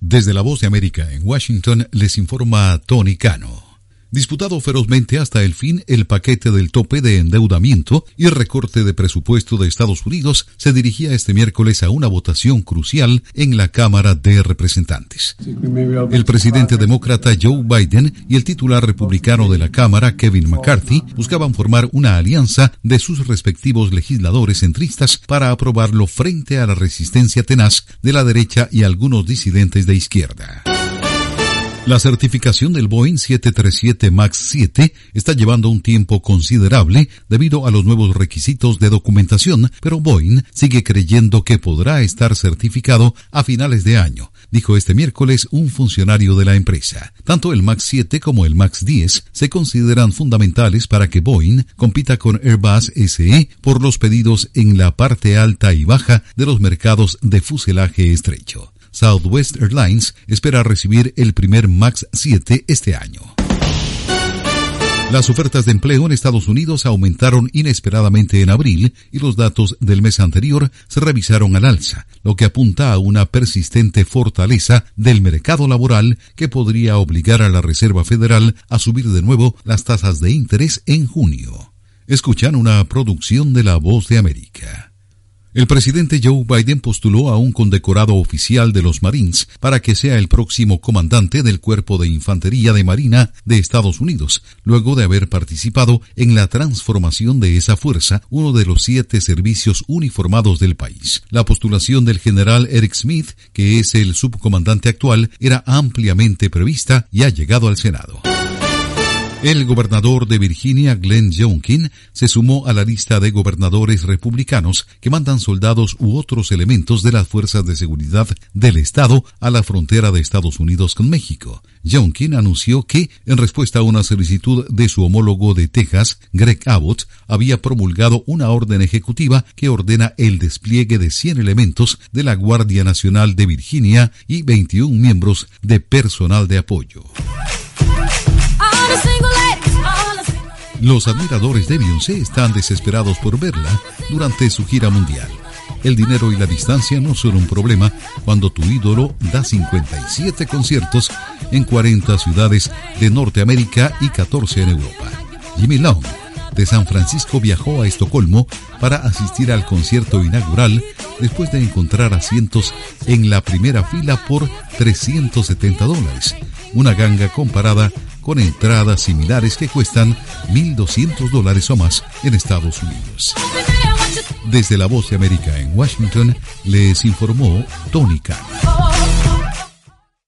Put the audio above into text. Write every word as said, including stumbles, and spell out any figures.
Desde la Voz de América en Washington les informa Tony Cano. Disputado ferozmente hasta el fin el paquete del tope de endeudamiento y recorte de presupuesto de Estados Unidos se dirigía este miércoles a una votación crucial en la Cámara de Representantes. El presidente demócrata Joe Biden y el titular republicano de la Cámara, Kevin McCarthy, buscaban formar una alianza de sus respectivos legisladores centristas para aprobarlo frente a la resistencia tenaz de la derecha y algunos disidentes de izquierda. La certificación del Boeing siete treinta y siete MAX siete está llevando un tiempo considerable debido a los nuevos requisitos de documentación, pero Boeing sigue creyendo que podrá estar certificado a finales de año, dijo este miércoles un funcionario de la empresa. Tanto el MAX siete como el MAX diez se consideran fundamentales para que Boeing compita con Airbus S E por los pedidos en la parte alta y baja de los mercados de fuselaje estrecho. Southwest Airlines espera recibir el primer MAX siete este año. Las ofertas de empleo en Estados Unidos aumentaron inesperadamente en abril y los datos del mes anterior se revisaron al alza, lo que apunta a una persistente fortaleza del mercado laboral que podría obligar a la Reserva Federal a subir de nuevo las tasas de interés en junio. Escuchan una producción de La Voz de América. El presidente Joe Biden postuló a un condecorado oficial de los Marines para que sea el próximo comandante del Cuerpo de Infantería de Marina de Estados Unidos, luego de haber participado en la transformación de esa fuerza, uno de los siete servicios uniformados del país. La postulación del general Eric Smith, que es el subcomandante actual, era ampliamente prevista y ha llegado al Senado. El gobernador de Virginia, Glenn Youngkin, se sumó a la lista de gobernadores republicanos que mandan soldados u otros elementos de las fuerzas de seguridad del estado a la frontera de Estados Unidos con México. Youngkin anunció que, en respuesta a una solicitud de su homólogo de Texas, Greg Abbott, había promulgado una orden ejecutiva que ordena el despliegue de cien elementos de la Guardia Nacional de Virginia y veintiún miembros de personal de apoyo. Los admiradores de Beyoncé están desesperados por verla durante su gira mundial. El dinero y la distancia no son un problema cuando tu ídolo da cincuenta y siete conciertos en cuarenta ciudades de Norteamérica y catorce en Europa. Jimmy Long, de San Francisco, viajó a Estocolmo para asistir al concierto inaugural después de encontrar asientos en la primera fila por trescientos setenta dólares, una ganga comparada con entradas similares que cuestan mil doscientos dólares o más en Estados Unidos. Desde La Voz de América en Washington, les informó Tony Cano.